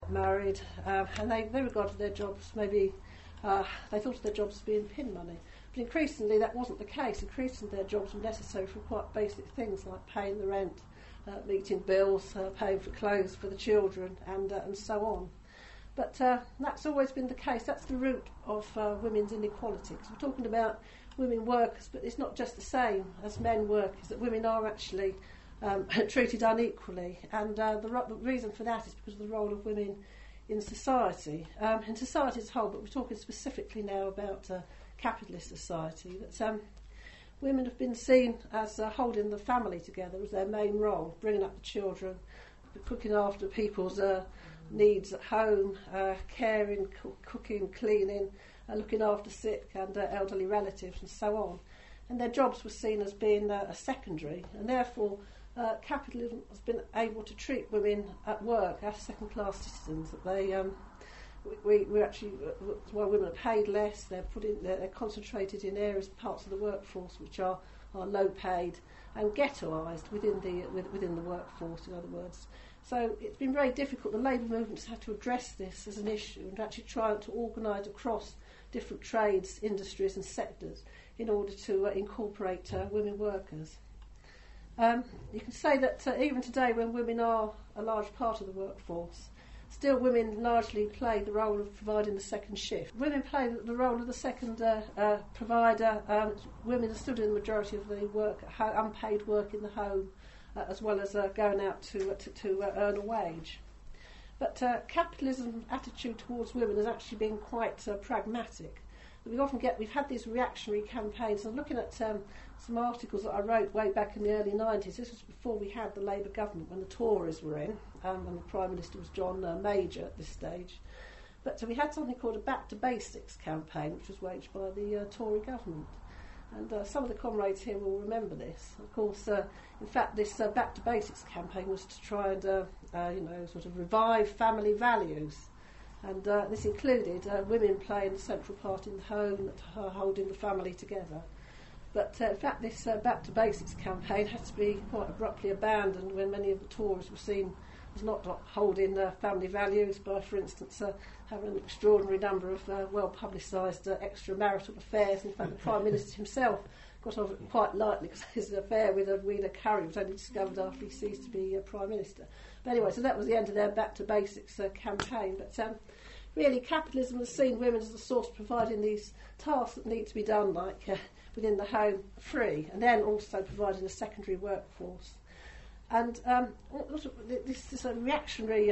married, and they regarded their jobs maybe, they thought of their jobs as being pin money. But increasingly that wasn't the case. Increasingly their jobs were necessary for quite basic things like paying the rent, meeting bills, paying for clothes for the children, and so on. But that's always been the case. That's the root of women's inequality. Because we're talking about women workers, but it's not just the same as men workers, that women are actually treated unequally. And the reason for that is because of the role of women in society as a whole, but we're talking specifically now about capitalist society, that women have been seen as holding the family together as their main role, bringing up the children, looking after people's needs at home, caring, cooking, cleaning, looking after sick and elderly relatives and so on. And their jobs were seen as being a secondary, and therefore capitalism has been able to treat women at work as second-class citizens. That they, we actually, that's why women are paid less. They're concentrated in areas, parts of the workforce which are low paid and ghettoised within the workforce. In other words. So it's been very difficult. The labour movement has had to address this as an issue and actually try to organise across different trades, industries and sectors in order to incorporate women workers. You can say that even today, when women are a large part of the workforce, still women largely play the role of providing the second shift. Women play the role of the second provider. Women are still doing the majority of the work, unpaid work in the home, as well as going out to earn a wage. But capitalism attitude towards women has actually been quite pragmatic. We've had these reactionary campaigns. I'm looking at some articles that I wrote way back in the early 90s. This was before we had the Labour government, when the Tories were in, and the Prime Minister was John Major at this stage. But we had something called a Back to Basics campaign, which was waged by the Tory government. And some of the comrades here will remember this. Of course, in fact, this Back to Basics campaign was to try and, sort of revive family values. And this included women playing a central part in the home, holding the family together. But in fact, this Back to Basics campaign had to be quite abruptly abandoned when many of the Tories were seen as not holding family values by, for instance, having an extraordinary number of well-publicised extramarital affairs. In fact, the Prime Minister himself got off it quite lightly because his affair with Rena Curry was only discovered after he ceased to be Prime Minister. But anyway, so that was the end of their Back to Basics campaign. But really, capitalism has seen women as the source of providing these tasks that need to be done, like within the home, free, and then also providing a secondary workforce. And this is a reactionary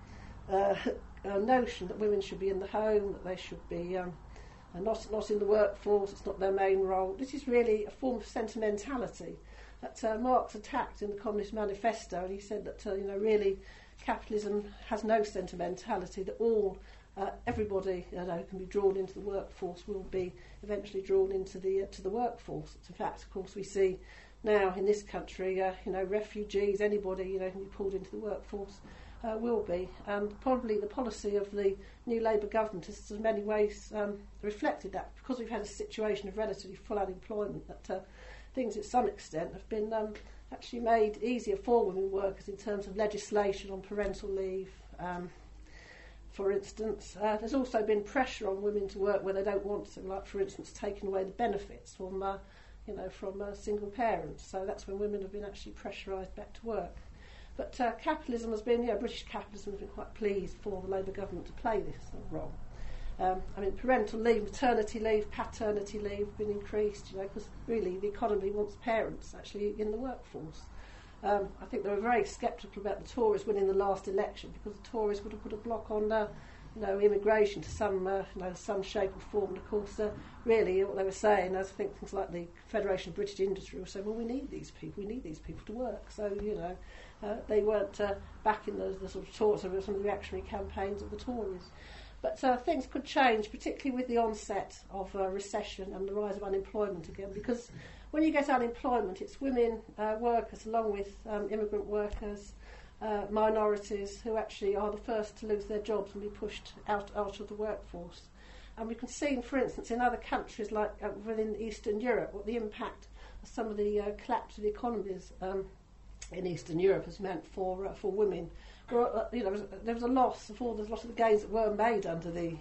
notion that women should be in the home, that they should be not in the workforce, it's not their main role. This is really a form of sentimentality that Marx attacked in the Communist Manifesto, and he said that really capitalism has no sentimentality, that everybody who can be drawn into the workforce will be eventually drawn into the workforce. In fact, of course, we see now in this country, refugees, anybody who can be pulled into the workforce will be. And probably the policy of the new Labour government has in many ways reflected that, because we've had a situation of relatively full unemployment, that things to some extent have been actually made easier for women workers in terms of legislation on parental leave. For instance, there's also been pressure on women to work where they don't want to, like, for instance, taking away the benefits from single parents. So that's when women have been actually pressurised back to work. But capitalism has been, British capitalism has been quite pleased for the Labour government to play this role. Parental leave, maternity leave, paternity leave have been increased, because really the economy wants parents actually in the workforce. I think they were very sceptical about the Tories winning the last election, because the Tories would have put a block on immigration to some shape or form. And of course, really what they were saying, I think things like the Federation of British Industry were saying, well, we need these people to work. So, they weren't backing the sort of Tories, some of the reactionary campaigns of the Tories. But things could change, particularly with the onset of recession and the rise of unemployment again, because when you get unemployment, it's women workers, along with immigrant workers, minorities, who actually are the first to lose their jobs and be pushed out of the workforce. And we can see, for instance, in other countries like within Eastern Europe, what the impact of some of the collapse of the economies in Eastern Europe has meant for women, there was a loss of all the lot of the gains that were made under the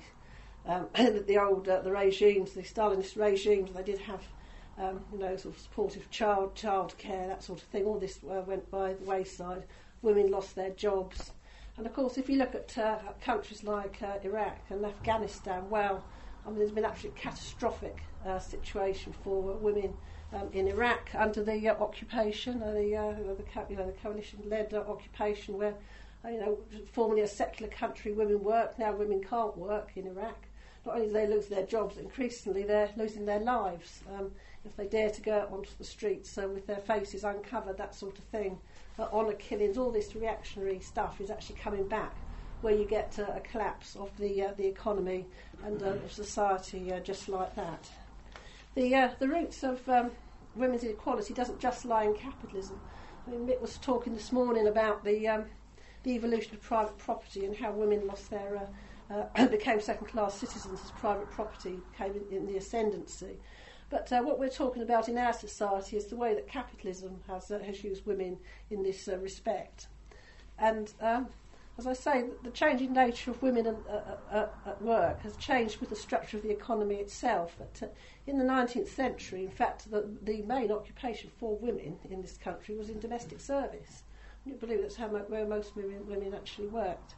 the regimes, the Stalinist regimes. They did have sort of supportive child care, that sort of thing. All this went by the wayside. Women lost their jobs, and of course, if you look at countries like Iraq and Afghanistan, well, I mean, there's been absolutely catastrophic situation for women in Iraq under the occupation, the coalition-led occupation, where formerly a secular country, women work. Now women can't work in Iraq. Not only do they lose their jobs, increasingly they're losing their lives if they dare to go out onto the streets with their faces uncovered, that sort of thing. Honour killings, all this reactionary stuff is actually coming back, where you get a collapse of the economy and of society just like that. The roots of women's inequality doesn't just lie in capitalism. I mean, Mick was talking this morning about the evolution of private property and how women lost their became second-class citizens as private property came in the ascendancy. But what we're talking about in our society is the way that capitalism has used women in this respect. And as I say, the changing nature of women at work has changed with the structure of the economy itself. But in the 19th century, in fact, the main occupation for women in this country was in domestic service. I believe that's where most women actually worked.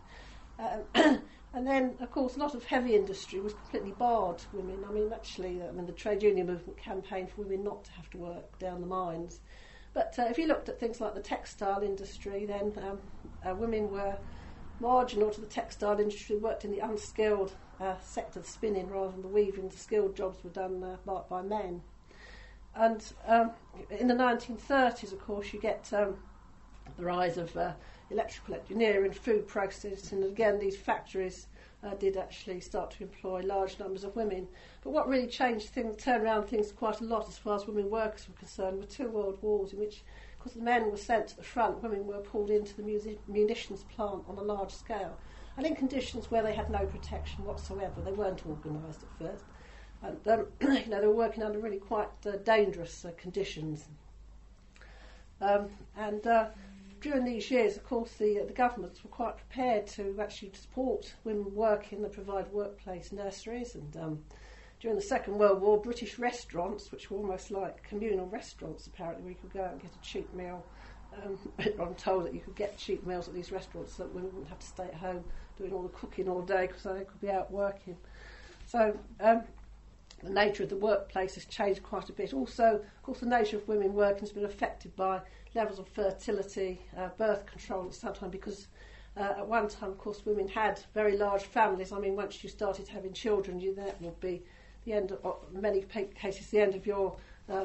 And then, of course, a lot of heavy industry was completely barred to women. I mean, the trade union movement campaigned for women not to have to work down the mines. But if you looked at things like the textile industry, then women were marginal to the textile industry, worked in the unskilled sector of spinning rather than the weaving. The skilled jobs were done by men. And in the 1930s, of course, you get the rise of electrical engineering, food processing, and again these factories did actually start to employ large numbers of women. But what really turned around things quite a lot as far as women workers were concerned were two world wars in which, because the men were sent to the front, women were pulled into the munitions plant on a large scale, and in conditions where they had no protection whatsoever. They weren't organised at first, and they were working under really quite dangerous conditions. During these years, of course, the governments were quite prepared to actually support women working. They provide workplace nurseries, and during the Second World War, British restaurants, which were almost like communal restaurants apparently, where you could go out and get a cheap meal. I'm told that you could get cheap meals at these restaurants so that women wouldn't have to stay at home doing all the cooking all day because they could be out working. So the nature of the workplace has changed quite a bit. Also, of course, the nature of women working has been affected by levels of fertility, birth control at some time, because at one time, of course, women had very large families. I mean, once you started having children, that would be the end of, in many cases, the end of your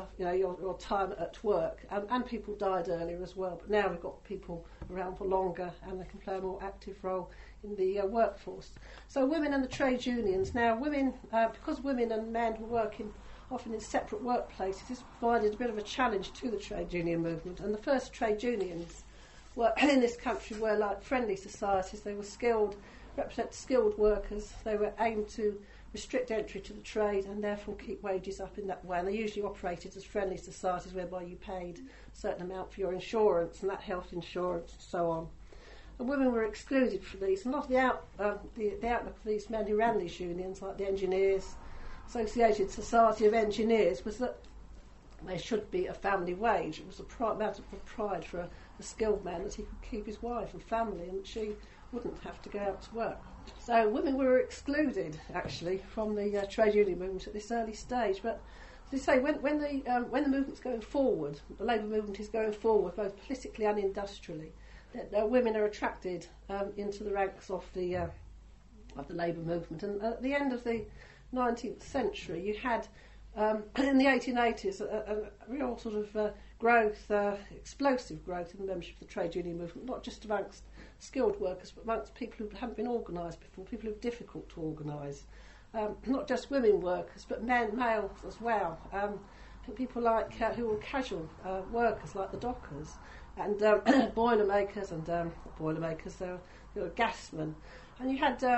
time at work. And people died earlier as well. But now we've got people around for longer and they can play a more active role in the workforce. So women and the trade unions. Now, women, because women and men were working often in separate workplaces, this provided a bit of a challenge to the trade union movement. And the first trade unions in this country were like friendly societies. They were represent skilled workers. They were aimed to restrict entry to the trade and therefore keep wages up in that way. And they usually operated as friendly societies whereby you paid a certain amount for your insurance, and that health insurance and so on. And women were excluded from these. And a lot of the outlook of these men who ran these unions, like the engineers, Associated Society of Engineers, was that there should be a family wage. It was a matter of pride for a skilled man that he could keep his wife and family and she wouldn't have to go out to work. So women were excluded, actually, from the trade union movement at this early stage. But as I say, when the movement's going forward, the labour movement is going forward, both politically and industrially, that women are attracted into the ranks of the labour movement. And at the end of the 19th century, you had in the 1880s a real sort of growth, explosive growth in the membership of the trade union movement, not just amongst skilled workers, but amongst people who hadn't been organised before, people who are difficult to organise. Not just women workers, but males as well. People like who were casual workers, like the dockers, and boiler makers, and boiler makers, they were gasmen. And you had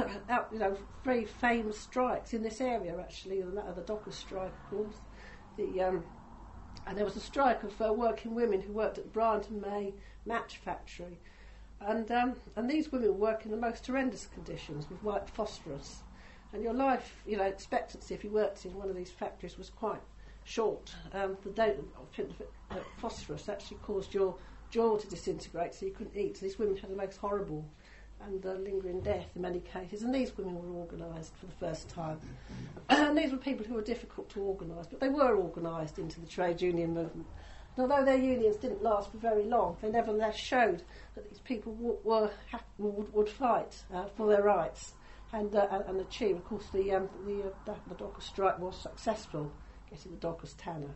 very famous strikes in this area, actually, the dockers strike, of course. And there was a strike of working women who worked at the Bryant and May match factory. And these women work in the most horrendous conditions with white phosphorus. And your life, expectancy if you worked in one of these factories was quite short. The phosphorus actually caused your jaw to disintegrate, so you couldn't eat. So these women had the most horrible and lingering death in many cases. And these women were organised for the first time. And these were people who were difficult to organise, but they were organised into the trade union movement. And although their unions didn't last for very long, they nevertheless showed that these people would fight for their rights and achieve. Of course, the Dockers strike was successful, getting the Dockers tanner.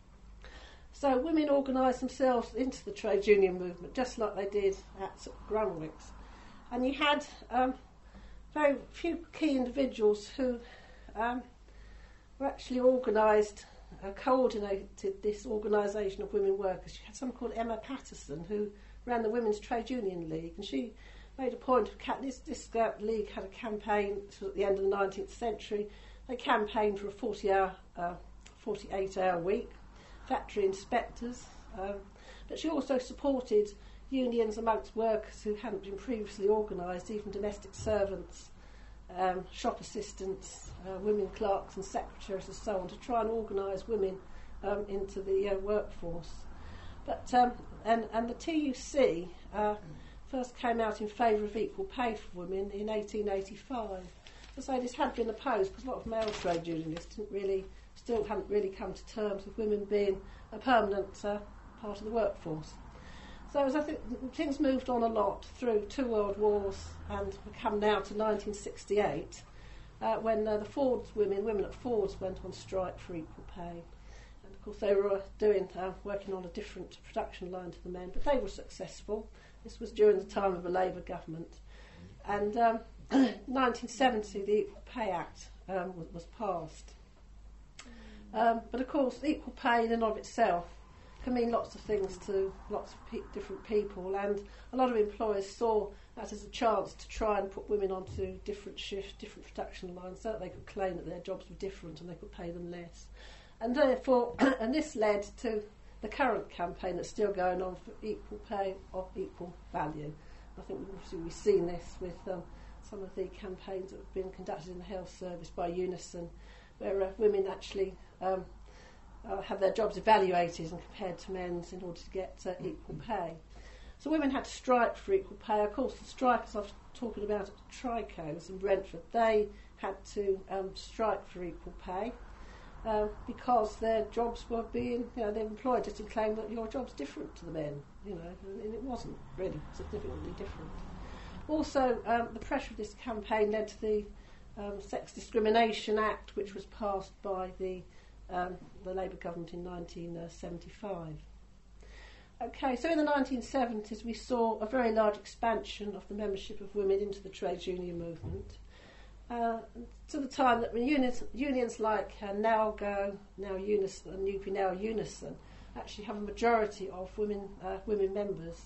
So women organised themselves into the trade union movement, just like they did at Grunwicks. And you had very few key individuals who were actually organised, coordinated this organisation of women workers. You had someone called Emma Patterson who ran the Women's Trade Union League, and she made a point of this league had a campaign at the end of the 19th century. They campaigned for a 48-hour week, factory inspectors, but she also supported unions amongst workers who hadn't been previously organised, even domestic servants, shop assistants, women clerks and secretaries and so on, to try and organise women into the workforce. But and the TUC first came out in favour of equal pay for women in 1885. So this had been opposed because a lot of male trade unionists hadn't really come to terms with women being a permanent part of the workforce. So as I think things moved on a lot through 2 world wars, and we come now to 1968, when the Ford's women at Ford's went on strike for equal pay. And of course they were working on a different production line to the men, but they were successful. This was during the time of a Labour government. And 1970 the Equal Pay Act was passed. But of course equal pay in and of itself can mean lots of things to lots of different people, and a lot of employers saw that as a chance to try and put women onto different shifts, different production lines, so that they could claim that their jobs were different and they could pay them less. And therefore, and this led to the current campaign that's still going on for equal pay of equal value. I think we've seen this with some of the campaigns that have been conducted in the health service by Unison, where women actually have their jobs evaluated and compared to men's in order to get equal pay. So women had to strike for equal pay. Of course, the strikers I was talking about at Tricos in Brentford, they had to strike for equal pay because their jobs were being, their employer just claimed that your job's different to the men, and it wasn't really significantly different. Also, the pressure of this campaign led to the Sex Discrimination Act, which was passed by the Labour government in 1975. Okay, so in the 1970s we saw a very large expansion of the membership of women into the trade union movement, to the time that unions like NALGO, now Unison, and UP now Unison, actually have a majority of women members.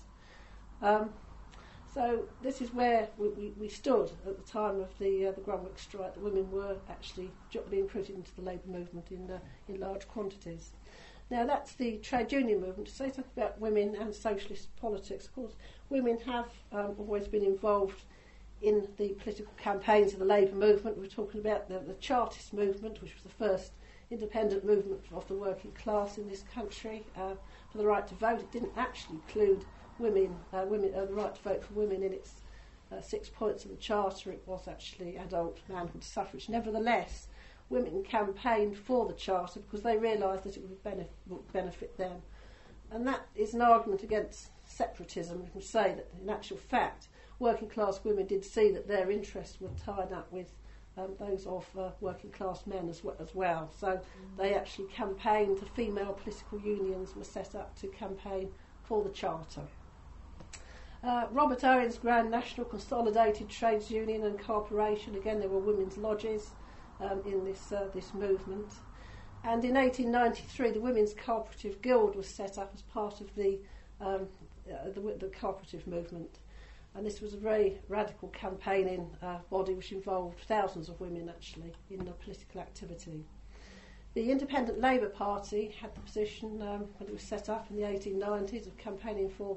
So this is where we stood at the time of the Grunwick strike, that women were actually being recruited into the labour movement in large quantities. Now that's the trade union movement. To say something about women and socialist politics, of course, women have always been involved in the political campaigns of the labour movement. We're talking about the Chartist movement, which was the first independent movement of the working class in this country for the right to vote. It didn't actually include the right to vote for women in its 6 points of the Charter. It was actually adult manhood suffrage. Nevertheless, women campaigned for the Charter because they realised that it would benefit them. And that is an argument against separatism. You can say that in actual fact, working class women did see that their interests were tied up with those of working class men as well. So they actually campaigned. The female political unions were set up to campaign for the Charter. Robert Owen's Grand National Consolidated Trades Union and Corporation, again there were women's lodges in this movement. And in 1893 the Women's Cooperative Guild was set up as part of the cooperative movement. And this was a very radical campaigning body which involved thousands of women actually in political activity. The Independent Labour Party had the position when it was set up in the 1890s of campaigning for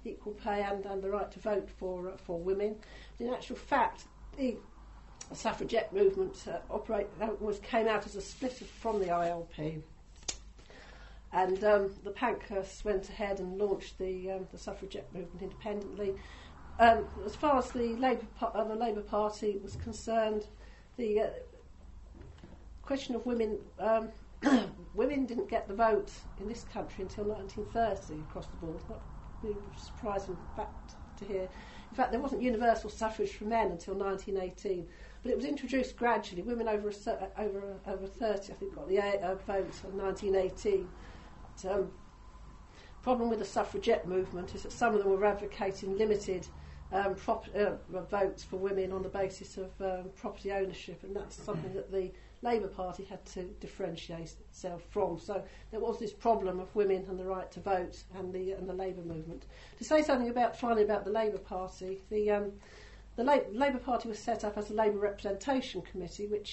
equal pay and the right to vote for women. But in actual fact, the suffragette movement came out as a split from the ILP. And the Pankhursts went ahead and launched the suffragette movement independently. As far as the Labour Party was concerned, the question of women, women didn't get the vote in this country until 1930 across the board. Not really surprising fact to hear. In fact, there wasn't universal suffrage for men until 1918, but it was introduced gradually. Women over 30, I think, got the vote in 1918. Problem with the suffragette movement is that some of them were advocating limited votes for women on the basis of property ownership, and that's something that the Labour Party had to differentiate itself from. So there was this problem of women and the right to vote and the Labour movement. To say something finally about the Labour Party, the Labour Party was set up as a Labour Representation Committee, which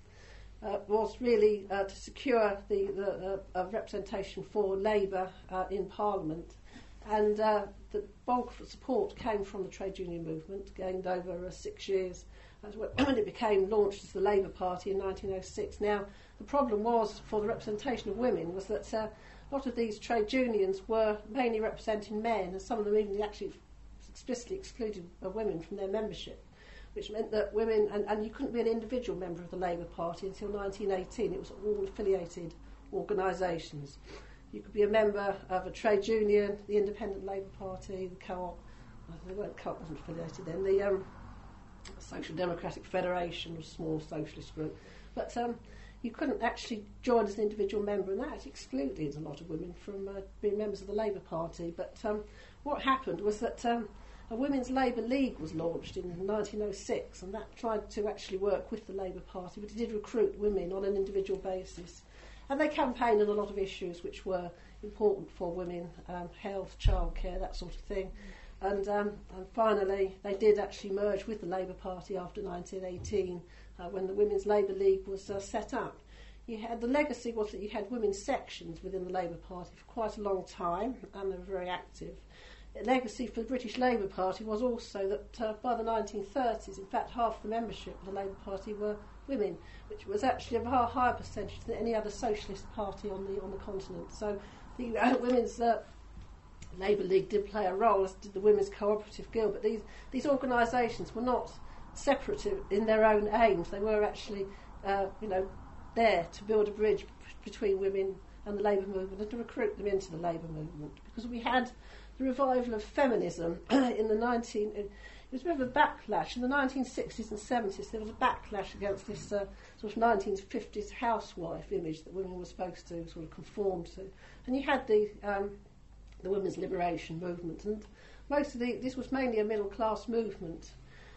was really to secure the representation for Labour in Parliament. And the bulk of support came from the trade union movement, gained over 6 years, when it became launched as the Labour Party in 1906. Now, the problem was, for the representation of women, was that a lot of these trade unions were mainly representing men, and some of them even actually explicitly excluded women from their membership, which meant that women, and you couldn't be an individual member of the Labour Party until 1918. It was all affiliated organisations. You could be a member of a trade union, the Independent Labour Party, the Co-op. The Co-op wasn't affiliated then. The Social Democratic Federation was a small socialist group. But you couldn't actually join as an individual member, and that actually excluded a lot of women from being members of the Labour Party. But what happened was that a Women's Labour League was launched in 1906, and that tried to actually work with the Labour Party, but it did recruit women on an individual basis. And they campaigned on a lot of issues which were important for women, health, childcare, that sort of thing. And finally, they did actually merge with the Labour Party after 1918, when the Women's Labour League was set up. The legacy was that you had women's sections within the Labour Party for quite a long time, and they were very active. The legacy for the British Labour Party was also that by the 1930s, in fact, half the membership of the Labour Party were women, which was actually a far higher percentage than any other socialist party on the continent. So the Women's Labour League did play a role, as did the Women's Cooperative Guild, but these organisations were not separate in their own aims. They were actually there to build a bridge between women and the labour movement and to recruit them into the labour movement, because we had the revival of feminism in the it was a bit of a backlash. In the 1960s and 70s, there was a backlash against this sort of 1950s housewife image that women were supposed to sort of conform to. And you had the women's liberation movement, and most of this was mainly a middle-class movement.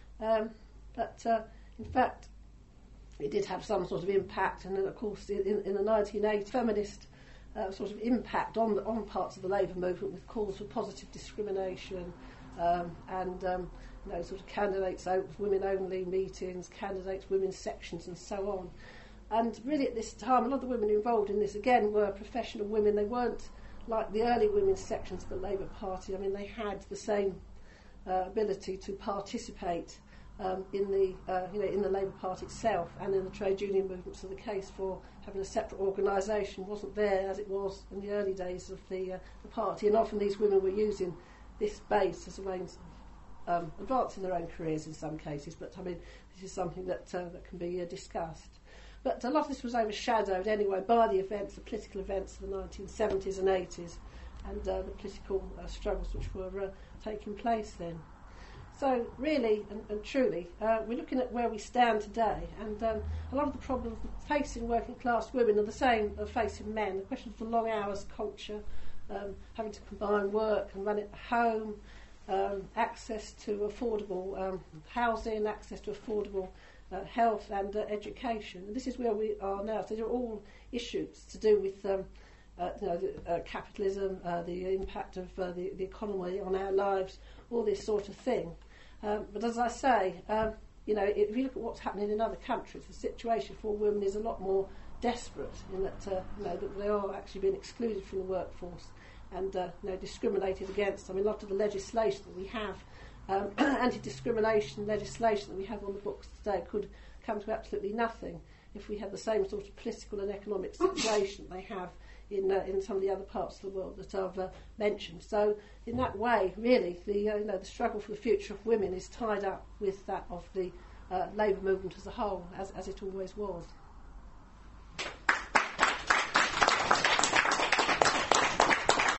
But in fact, it did have some sort of impact, and then, of course, in the 1980s, feminist sort of impact on parts of the labour movement, with calls for positive discrimination and sort of candidates women-only meetings, candidates women's sections, and so on. And really, at this time, a lot of the women involved in this again were professional women. They weren't like the early women's sections of the Labour Party. I mean, they had the same ability to participate in the Labour Party itself and in the trade union movement. So the case for having a separate organisation wasn't there as it was in the early days of the party, and often these women were using this base as a means of advancing their own careers in some cases. But I mean, this is something that can be discussed. But a lot of this was overshadowed anyway by the political events of the 1970s and 80s, and the political struggles which were taking place then. So really and truly, we're looking at where we stand today, and a lot of the problems facing working class women are the same as facing men. The question of the long hours culture, having to combine work and run it at home, access to affordable housing, access to affordable health and education. And this is where we are now. So these are all issues to do with capitalism, the impact of the economy on our lives, all this sort of thing. But as I say, if you look at what's happening in other countries, the situation for women is a lot more desperate in that, that they are actually being excluded from the workforce, and discriminated against. I mean, a lot of the legislation that we have, anti-discrimination legislation that we have on the books today, could come to absolutely nothing if we had the same sort of political and economic situation they have in some of the other parts of the world that I've mentioned. So, in that way, really, the struggle for the future of women is tied up with that of the labour movement as a whole, as it always was.